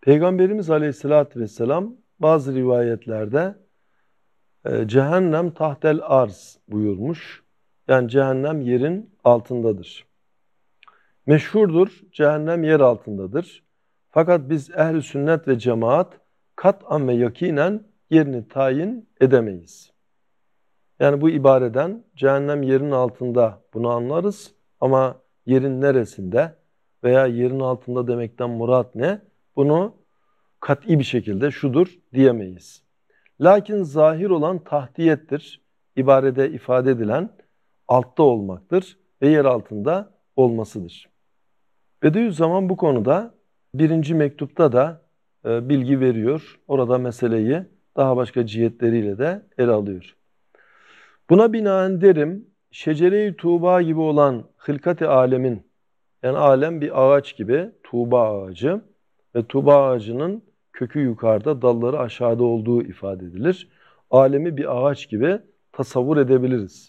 Peygamberimiz Aleyhisselatü Vesselam bazı rivayetlerde cehennem tahtel arz buyurmuş. Yani cehennem yerin altındadır. Meşhurdur, cehennem yer altındadır. Fakat biz ehl-i sünnet ve cemaat kat'an ve yakinen yerini tayin edemeyiz. Yani bu ibareden cehennem yerin altında bunu anlarız ama yerin neresinde veya yerin altında demekten murat ne? Bunu kat'i bir şekilde şudur diyemeyiz. Lakin zahir olan tahtiyettir. İbarede ifade edilen altta olmaktır ve yer altında olmasıdır. Bediüzzaman bu konuda birinci mektupta da bilgi veriyor. Orada meseleyi daha başka cihetleriyle de ele alıyor. Buna binaen derim, şecere-i tuğba gibi olan hılkat-ı alemin, yani alem bir ağaç gibi, tuğba ağacı ve tuğba ağacının kökü yukarıda, dalları aşağıda olduğu ifade edilir. Alemi bir ağaç gibi tasavvur edebiliriz.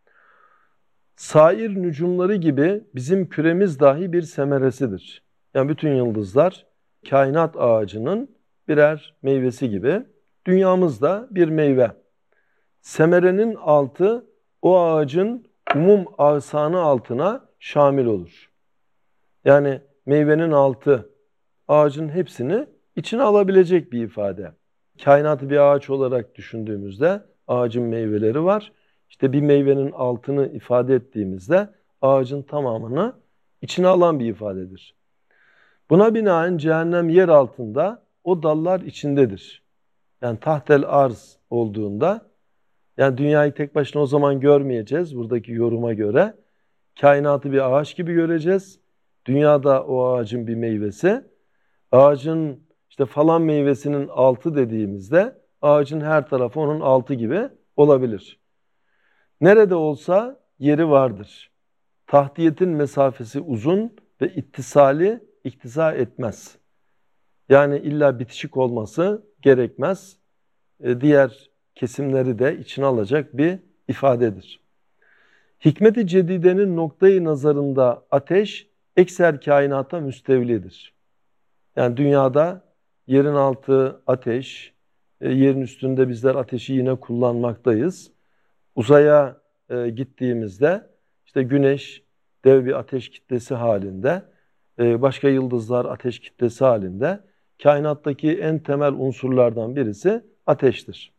Sair nücumları gibi bizim küremiz dahi bir semeresidir. Yani bütün yıldızlar kainat ağacının birer meyvesi gibi. Dünyamız da bir meyve. Semerenin altı o ağacın umum ağsanı altına şamil olur. Yani meyvenin altı ağacın hepsini içine alabilecek bir ifade. Kainatı bir ağaç olarak düşündüğümüzde ağacın meyveleri var. İşte bir meyvenin altını ifade ettiğimizde ağacın tamamını içine alan bir ifadedir. Buna binaen cehennem yer altında, o dallar içindedir. Yani tahtel arz olduğunda, yani dünyayı tek başına o zaman görmeyeceğiz buradaki yoruma göre. Kainatı bir ağaç gibi göreceğiz. Dünyada o ağacın bir meyvesi. Ağacın işte falan meyvesinin altı dediğimizde ağacın her tarafı onun altı gibi olabilir. Nerede olsa yeri vardır. Tahtiyetin mesafesi uzun ve ittisali iktiza etmez. Yani illa bitişik olması gerekmez. Diğer kesimleri de içine alacak bir ifadedir. Hikmet-i Cedide'nin noktayı nazarında ateş ekser kainata müstevlidir. Yani dünyada yerin altı ateş, yerin üstünde bizler ateşi yine kullanmaktayız. Uzaya gittiğimizde işte güneş dev bir ateş kitlesi halinde, başka yıldızlar ateş kitlesi halinde. Kainattaki en temel unsurlardan birisi ateştir.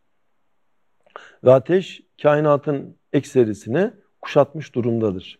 Ve ateş kainatın ekserisini kuşatmış durumdadır.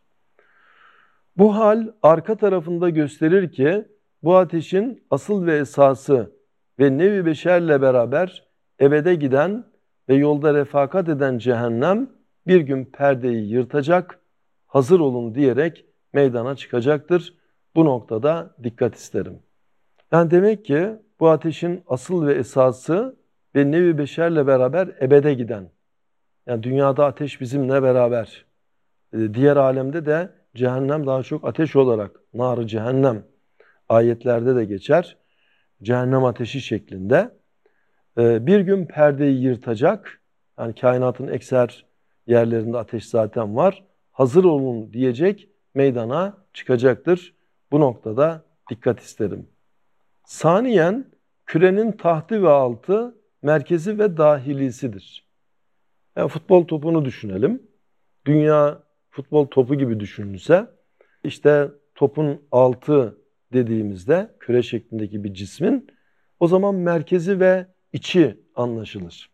Bu hal arka tarafında gösterir ki bu ateşin asıl ve esası ve nevi beşerle beraber ebede giden ve yolda refakat eden cehennem bir gün perdeyi yırtacak, hazır olun diyerek meydana çıkacaktır. Bu noktada dikkat isterim. Yani demek ki bu ateşin asıl ve esası ve nevi beşerle beraber ebede giden. Yani dünyada ateş bizimle beraber. Diğer alemde de cehennem daha çok ateş olarak, nar-ı cehennem ayetlerde de geçer. Cehennem ateşi şeklinde. Bir gün perdeyi yırtacak. Yani kainatın ekser yerlerinde ateş zaten var. Hazır olun diyecek, meydana çıkacaktır. Bu noktada dikkat isterim. Saniyen kürenin tahtı ve altı, merkezi ve dahilisidir. Yani futbol topunu düşünelim. Dünya futbol topu gibi düşünülse, işte topun altı dediğimizde küre şeklindeki bir cismin o zaman merkezi ve içi anlaşılır.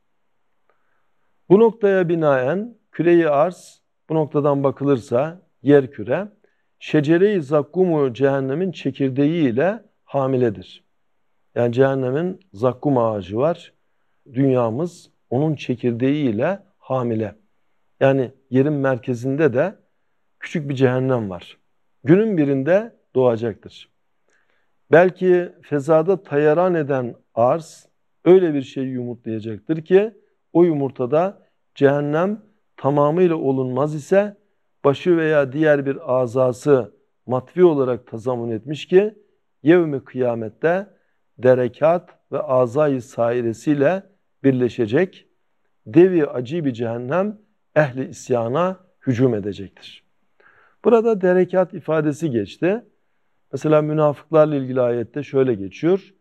Bu noktaya binaen küre-i arz, bu noktadan bakılırsa yer küre, şecere-i zakkumu cehennemin çekirdeği ile hamiledir. Yani cehennemin zakkum ağacı var. Dünyamız onun çekirdeği ile hamile. Yani yerin merkezinde de küçük bir cehennem var. Günün birinde doğacaktır. Belki fezada tayaran eden arz öyle bir şey yumurtlayacaktır ki o yumurtada cehennem tamamıyla olunmaz ise başı veya diğer bir azası matvi olarak tazammun etmiş ki yevmi kıyamette derekat ve azayı sairesiyle birleşecek, devi acı bir cehennem ehli isyana hücum edecektir. Burada derekat ifadesi geçti. Mesela münafıklarla ilgili ayette şöyle geçiyor.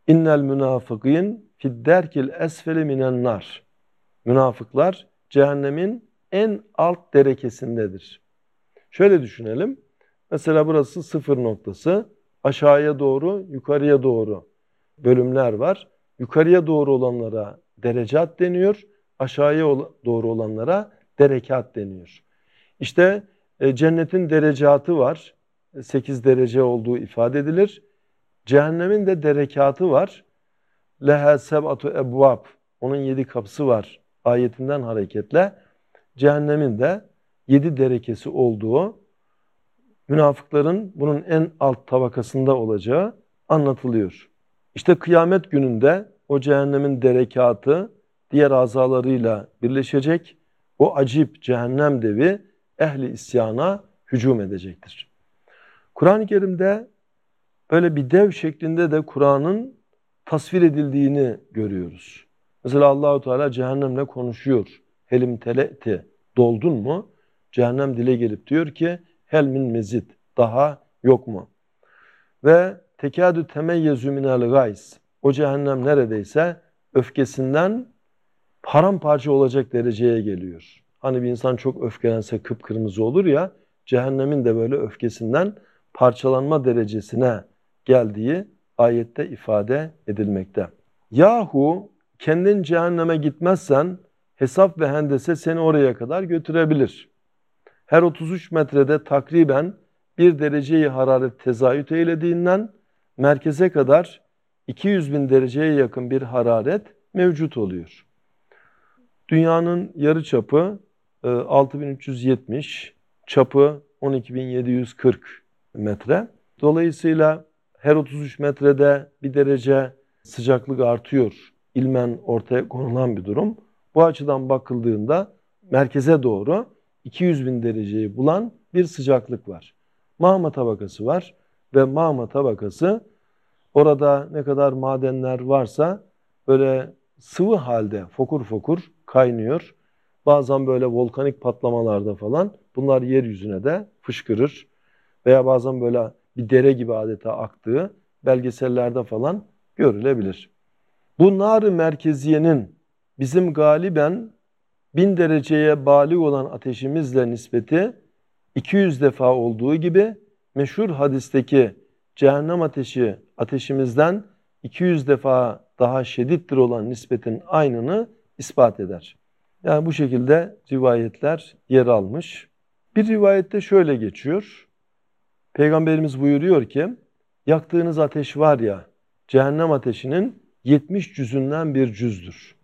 İnnel münafıkîn fidderkil esfeli minen nar. Münafıklar cehennemin en alt derekesindedir. Şöyle düşünelim. Mesela burası sıfır noktası. Aşağıya doğru, yukarıya doğru bölümler var. Yukarıya doğru olanlara derecat deniyor. Aşağıya doğru olanlara derekat deniyor. İşte cennetin derecatı var. 8 derece olduğu ifade edilir. Cehennemin de derekatı var. Leha seb'atu ebvab. Onun 7 kapısı var. Ayetinden hareketle cehennemin de 7 derekesi olduğu, münafıkların bunun en alt tabakasında olacağı anlatılıyor. İşte kıyamet gününde o cehennemin derekatı diğer azalarıyla birleşecek. O acip cehennem devi ehli isyana hücum edecektir. Kur'an-ı Kerim'de böyle bir dev şeklinde de Kur'an'ın tasvir edildiğini görüyoruz. Mesela Allahu Teala cehennemle konuşuyor. Helim tele'ti, doldun mu? Cehennem dile gelip diyor ki hel min mezid, daha yok mu? Ve tekadü temeyyezu minel gays. O cehennem neredeyse öfkesinden paramparça olacak dereceye geliyor. Hani bir insan çok öfkelense kıpkırmızı olur ya, cehennemin de böyle öfkesinden parçalanma derecesine geldiği ayette ifade edilmekte. Yahu kendin cehenneme gitmezsen hesap ve hendese seni oraya kadar götürebilir. Her 33 metrede takriben bir dereceyi hararet tezayüt eylediğinden merkeze kadar 200.000 dereceye yakın bir hararet mevcut oluyor. Dünyanın yarıçapı 6370, çapı 12.740 metre. Dolayısıyla her 33 metrede bir derece sıcaklık artıyor. İlmen ortaya konulan bir durum. Bu açıdan bakıldığında merkeze doğru 200.000 dereceyi bulan bir sıcaklık var. Mağma tabakası var ve mağma tabakası orada ne kadar madenler varsa böyle sıvı halde fokur fokur kaynıyor. Bazen böyle volkanik patlamalarda falan bunlar yeryüzüne de fışkırır. Veya bazen böyle bir dere gibi adeta aktığı belgesellerde falan görülebilir. Bu nar-ı merkeziyenin bizim galiben 1000 dereceye bâlig olan ateşimizle nispeti 200 defa olduğu gibi meşhur hadisteki cehennem ateşi ateşimizden 200 defa daha şiddetli olan nispetin aynını ispat eder. Yani bu şekilde rivayetler yer almış. Bir rivayette şöyle geçiyor. Peygamberimiz buyuruyor ki, yaktığınız ateş var ya, cehennem ateşinin 70 cüzünden bir cüzdür.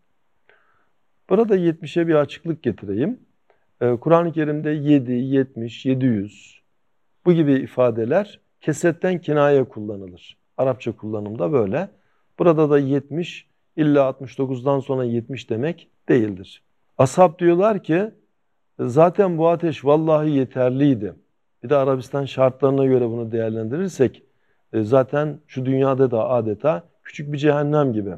Burada 70'e bir açıklık getireyim. Kur'an-ı Kerim'de 7, 70, 700 bu gibi ifadeler kesretten kinaye kullanılır. Arapça kullanımda böyle. Burada da 70 illa 69'dan sonra 70 demek değildir. Ashab diyorlar ki zaten bu ateş vallahi yeterliydi. Bir de Arabistan şartlarına göre bunu değerlendirirsek zaten şu dünyada da adeta küçük bir cehennem gibi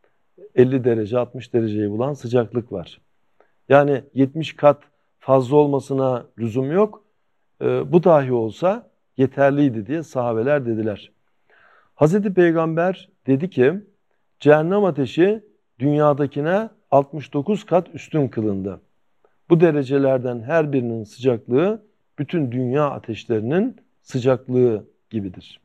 50 derece 60 dereceyi bulan sıcaklık var. Yani 70 kat fazla olmasına lüzum yok. Bu dahi olsa yeterliydi diye sahabeler dediler. Hazreti Peygamber dedi ki cehennem ateşi dünyadakine 69 kat üstün kılındı. Bu derecelerden her birinin sıcaklığı bütün dünya ateşlerinin sıcaklığı gibidir.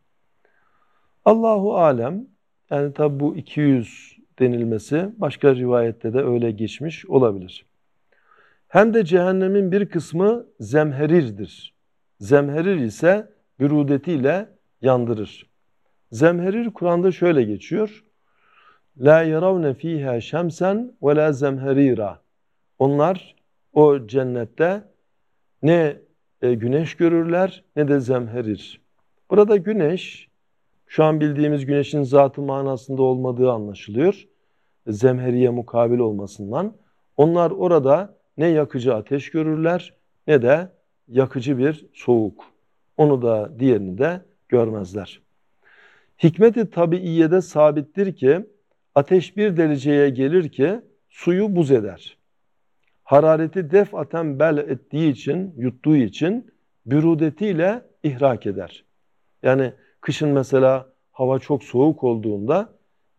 Allahu alem, yani tabi bu 200 denilmesi başka rivayette de öyle geçmiş olabilir. Hem de cehennemin bir kısmı zemherirdir. Zemherir ise bürudetiyle yandırır. Zemherir Kur'an'da şöyle geçiyor. La yaravne fiha şemsen ve la zemherira. Onlar o cennette ne güneş görürler ne de zemherir. Burada güneş, şu an bildiğimiz güneşin zatı manasında olmadığı anlaşılıyor. Zemheriye mukabil olmasından. Onlar orada ne yakıcı ateş görürler ne de yakıcı bir soğuk. Onu da diğerini de görmezler. Hikmet-i tabiiyede sabittir ki ateş bir dereceye gelir ki suyu buz eder. Harareti defaten bel ettiği için, yuttuğu için bürudetiyle ihrak eder. Yani kışın mesela hava çok soğuk olduğunda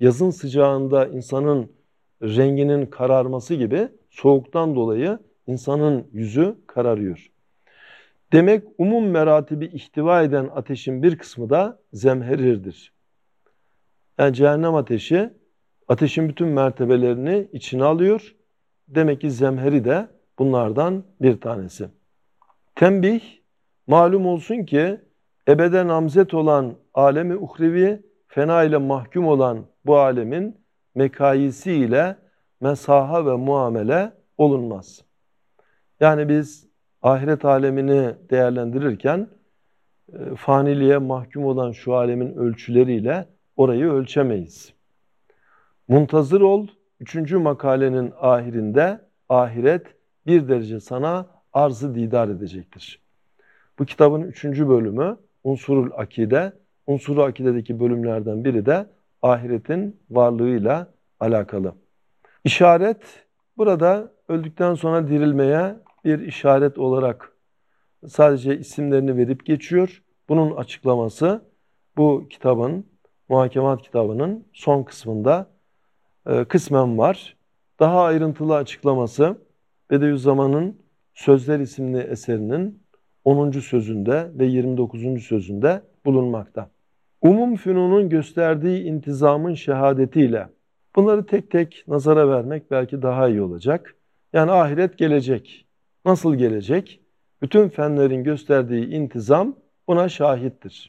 yazın sıcağında insanın renginin kararması gibi soğuktan dolayı insanın yüzü kararıyor. Demek umum meratibi ihtiva eden ateşin bir kısmı da zemherirdir. Yani cehennem ateşi, ateşin bütün mertebelerini içine alıyor. Demek ki zemheri de bunlardan bir tanesi. Tembih, malum olsun ki ebede namzet olan alemi uhrevi, fena ile mahkum olan bu alemin mekayisi ile mesaha ve muamele olunmaz. Yani biz ahiret alemini değerlendirirken faniliğe mahkum olan şu alemin ölçüleriyle orayı ölçemeyiz. Muntazır ol, 3. makalenin ahirinde ahiret bir derece sana arz-ı didar edecektir. Bu kitabın 3. bölümü Unsurul Akide. Unsurul Akide'deki bölümlerden biri de ahiretin varlığıyla alakalı. İşaret, burada öldükten sonra dirilmeye bir işaret olarak sadece isimlerini verip geçiyor. Bunun açıklaması bu kitabın, Muhakemat kitabının son kısmında kısmen var. Daha ayrıntılı açıklaması Bediüzzaman'ın Sözler isimli eserinin 10. sözünde ve 29. sözünde bulunmakta. Umum fünunun gösterdiği intizamın şehadetiyle bunları tek tek nazara vermek belki daha iyi olacak. Yani ahiret gelecek. Nasıl gelecek? Bütün fenlerin gösterdiği intizam buna şahittir.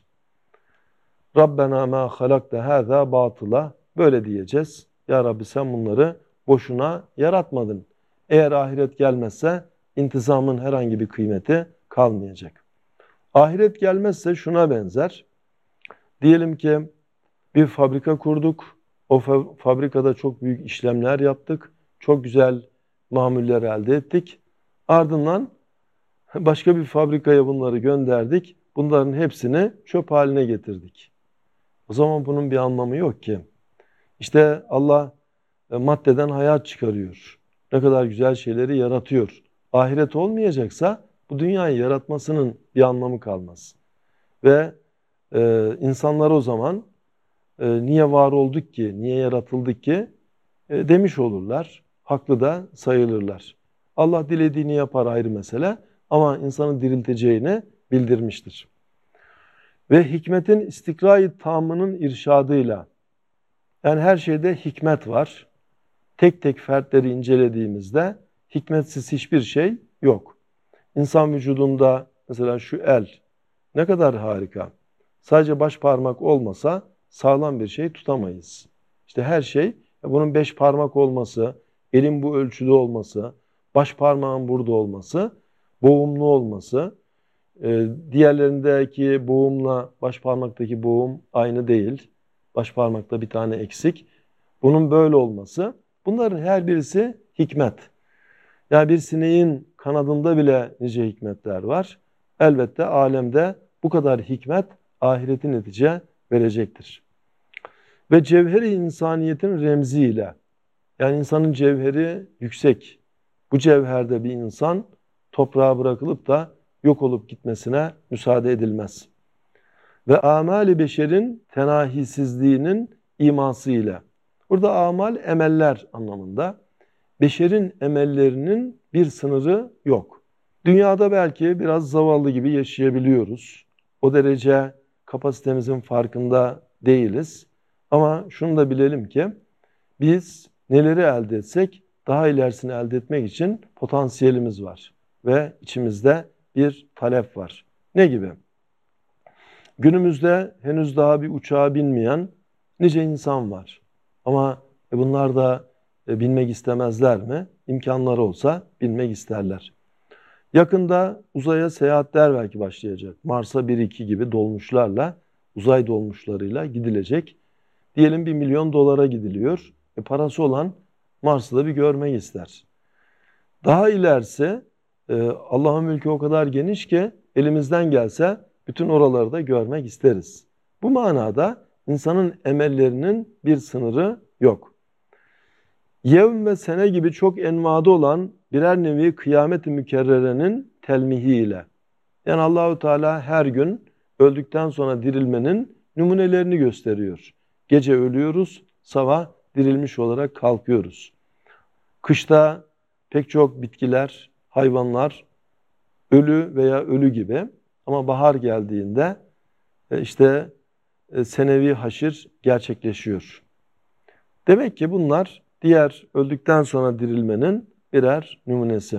Rabbena ma halakte hâzâ batıla. Böyle diyeceğiz. Ya Rabbi sen bunları boşuna yaratmadın. Eğer ahiret gelmezse intizamın herhangi bir kıymeti kalmayacak. Ahiret gelmezse şuna benzer. Diyelim ki bir fabrika kurduk. O fabrikada çok büyük işlemler yaptık. Çok güzel mamuller elde ettik. Ardından başka bir fabrikaya bunları gönderdik. Bunların hepsini çöp haline getirdik. O zaman bunun bir anlamı yok ki. İşte Allah maddeden hayat çıkarıyor. Ne kadar güzel şeyleri yaratıyor. Ahiret olmayacaksa bu dünyayı yaratmasının bir anlamı kalmaz. Ve insanlar o zaman niye var olduk ki, niye yaratıldık ki demiş olurlar. Haklı da sayılırlar. Allah dilediğini yapar ayrı mesele ama insanı dirilteceğini bildirmiştir. Ve hikmetin istikra-i tamının irşadıyla, yani her şeyde hikmet var. Tek tek fertleri incelediğimizde hikmetsiz hiçbir şey yok. İnsan vücudunda mesela şu el ne kadar harika. Sadece baş parmak olmasa sağlam bir şey tutamayız. İşte her şey, bunun 5 parmak olması, elin bu ölçüde olması, baş parmağın burada olması, boğumlu olması, diğerlerindeki boğumla baş parmaktaki boğum aynı değil. Baş parmakta bir tane eksik. Bunun böyle olması, bunların her birisi hikmet. Yani bir sineğin kanadında bile nice hikmetler var. Elbette alemde bu kadar hikmet ahireti netice verecektir. Ve cevheri insaniyetin remziyle, yani insanın cevheri yüksek. Bu cevherde bir insan toprağa bırakılıp da yok olup gitmesine müsaade edilmez. Ve amali beşerin tenahisizliğinin imasıyla. Burada amal emeller anlamında. Beşerin emellerinin bir sınırı yok. Dünyada belki biraz zavallı gibi yaşayabiliyoruz. O derece kapasitemizin farkında değiliz. Ama şunu da bilelim ki biz neleri elde etsek daha ilerisini elde etmek için potansiyelimiz var. Ve içimizde bir talep var. Ne gibi? Günümüzde henüz daha bir uçağa binmeyen nice insan var. Ama bunlar da binmek istemezler mi? İmkanları olsa binmek isterler. Yakında uzaya seyahatler belki başlayacak. Mars'a 1-2 gibi dolmuşlarla, uzay dolmuşlarıyla gidilecek. Diyelim 1 milyon dolara gidiliyor. Parası olan Mars'ı da bir görmek ister. Daha ilerisi Allah'ın mülkü o kadar geniş ki elimizden gelse bütün oraları da görmek isteriz. Bu manada insanın emellerinin bir sınırı yok. Yevm ve sene gibi çok envada olan birer nevi kıyamet-i mükerrerenin telmihiyle. Yani Allahu Teala her gün öldükten sonra dirilmenin numunelerini gösteriyor. Gece ölüyoruz, sabah dirilmiş olarak kalkıyoruz. Kışta pek çok bitkiler, hayvanlar ölü veya ölü gibi, ama bahar geldiğinde senevi haşir gerçekleşiyor. Demek ki bunlar diğer öldükten sonra dirilmenin birer numunesi.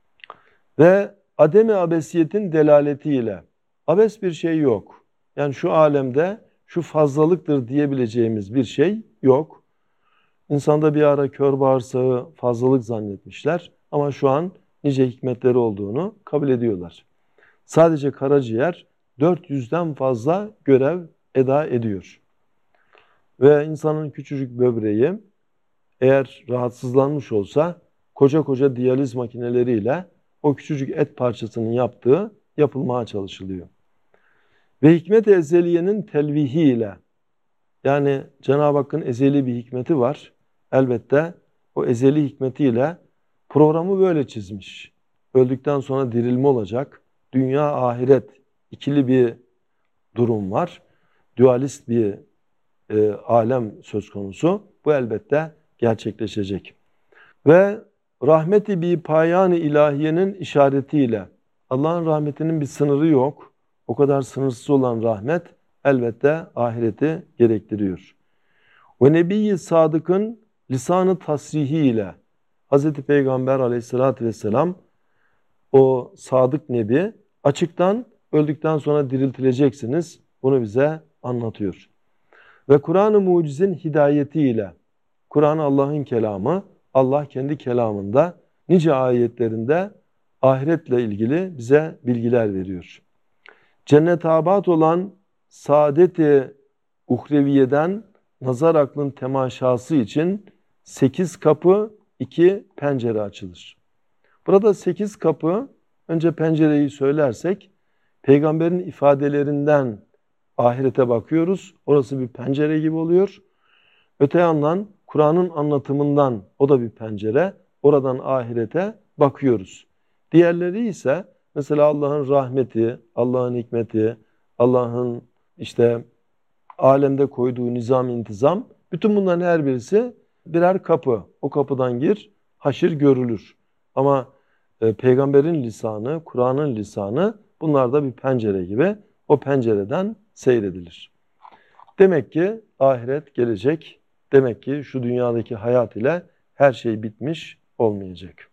Ve ademi abesiyetin delaletiyle, abes bir şey yok. Yani şu alemde şu fazlalıktır diyebileceğimiz bir şey yok. İnsanda bir ara kör bağırsağı fazlalık zannetmişler ama şu an nice hikmetleri olduğunu kabul ediyorlar. Sadece karaciğer 400'den fazla görev eda ediyor. Ve insanın küçücük böbreği eğer rahatsızlanmış olsa koca koca diyaliz makineleriyle o küçücük et parçasının yapılmaya çalışılıyor. Ve hikmet-i ezeliyenin telvihiyle, yani Cenab-ı Hakk'ın ezeli bir hikmeti var. Elbette o ezeli hikmetiyle programı böyle çizmiş. Öldükten sonra dirilme olacak. Dünya ahiret ikili bir durum var. Dualist bir alem söz konusu. Bu elbette gerçekleşecek. Ve rahmeti bi payan-ı ilahiyenin işaretiyle, Allah'ın rahmetinin bir sınırı yok. O kadar sınırsız olan rahmet elbette ahireti gerektiriyor. Ve Nebi-i Sadık'ın lisan-ı tasrihi ile Hz. Peygamber aleyhissalatü vesselam, o sadık nebi, açıktan öldükten sonra diriltileceksiniz, bunu bize anlatıyor. Ve Kur'an-ı Muciz'in hidayetiyle, Kur'an Allah'ın kelamı, Allah kendi kelamında nice ayetlerinde ahiretle ilgili bize bilgiler veriyor. Cennet-i abad olan saadet-i uhreviyeden nazar aklın temaşası için 8 kapı 2 pencere açılır. Burada 8 kapı, önce pencereyi söylersek, peygamberin ifadelerinden ahirete bakıyoruz. Orası bir pencere gibi oluyor. Öte yandan Kur'an'ın anlatımından, o da bir pencere. Oradan ahirete bakıyoruz. Diğerleri ise mesela Allah'ın rahmeti, Allah'ın hikmeti, Allah'ın alemde koyduğu nizam, intizam, bütün bunların her birisi birer kapı. O kapıdan gir, haşir görülür. Ama peygamberin lisanı, Kur'an'ın lisanı, bunlar da bir pencere gibi. O pencereden seyredilir. Demek ki ahiret gelecek. Demek ki şu dünyadaki hayat ile her şey bitmiş olmayacak.